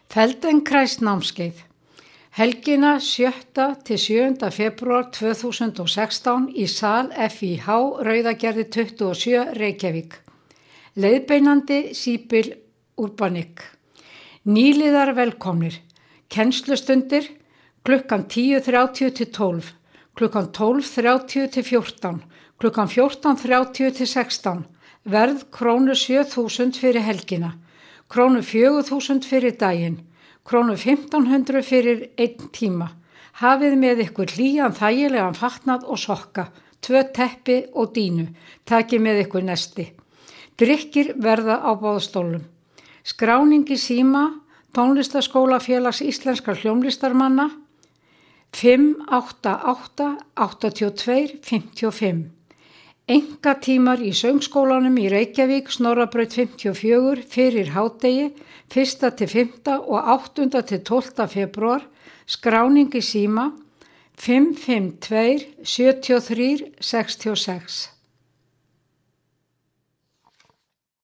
Feldenkrais námskeið. Helgina 7. til 7. febrúar 2016 í sal FIH Rauðagerði 27 Reykjavík. Leiðbeinandi Síbil Urbanik. Nýliðar velkomnir. Kennslustundir klukkan 10:30 til 12, klukkan 12:30 til 14, klukkan 14:30 til 16. Verð krónu 7.000 fyrir helgina, krónu 4.000 fyrir daginn, krónu 1.500 fyrir 1 tíma. Hafið með ykkur hlýjan þægilegan fatnað og sokka, 2 teppi og dínu. Takið með ykkur nesti. Drykkir verða á boðstólum. Skráning í síma Tónlistarskólafélags íslenskra hljómlistarmanna 588 82 55. Einkatímar í söngskólanum í Reykjavík, Snorrabraut 54 fyrir hádegi 1. til 5. og 8. til 12. febrúar. Skráning í síma 552 73 66.